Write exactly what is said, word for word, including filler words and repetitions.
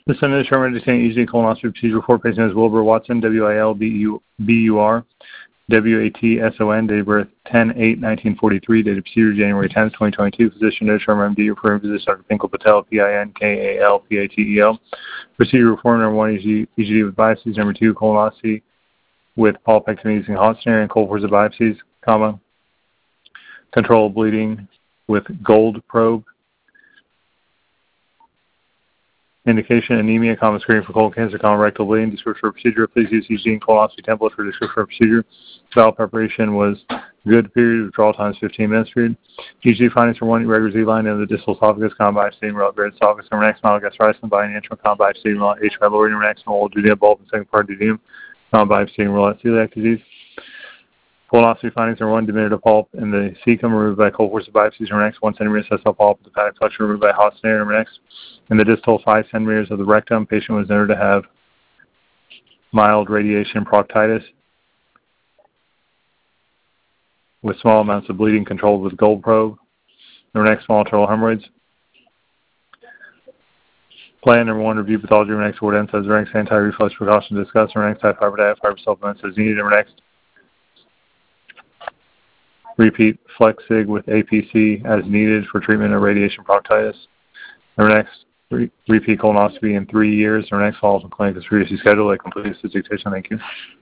The Senate determined to obtain E G D colonoscopy procedure for patient is Wilbur Watson, W I L B U R, W A T S O N, date of birth ten eight nineteen forty-three, date of procedure January tenth, twenty twenty-two. Physician to determine M D, referring physician Doctor Pinkle Patel, P I N K A L P A T E L. Procedure reform number one, E G D with biopsies. Number two, colonoscopy with polypectomy using hot snare and cold forceps biopsies, comma, control bleeding with gold probe. Indication, anemia, common screening for colon cancer, common rectal bleeding. Description for procedure. Please use E G D and colonoscopy template for description for procedure. Bowel preparation was good. Period. Withdrawal time is fifteen minutes. Period. E G D findings for one, irregular Z-line in the distal esophagus, common biopsy, relative esophagus, number next, monogastritis, body intro, common biopsy, H. pylori, number next, old duodenum, bulb, and second part duodenum, common biopsy, related celiac disease. Colonoscopy findings are one, diminutive polyp in the cecum removed by cold forceps biopsies, number next, one centimeter sessile polyp with hepatic flexion removed by hot snare, number next. In the distal five centimeters of the rectum, patient was noted to have mild radiation proctitis with small amounts of bleeding controlled with gold probe. Number next, small arterial hemorrhoids. Plan number one, review pathology. Number next, word N says next, anti-reflux precautions discussed. Number next, high fiber diet, fiber supplements as needed. Number next, repeat flex sig with A P C as needed for treatment of radiation proctitis. Number next, re- repeat colonoscopy in three years. Number next, follow-up in clinic as previously scheduled. I completed this dictation. Thank you.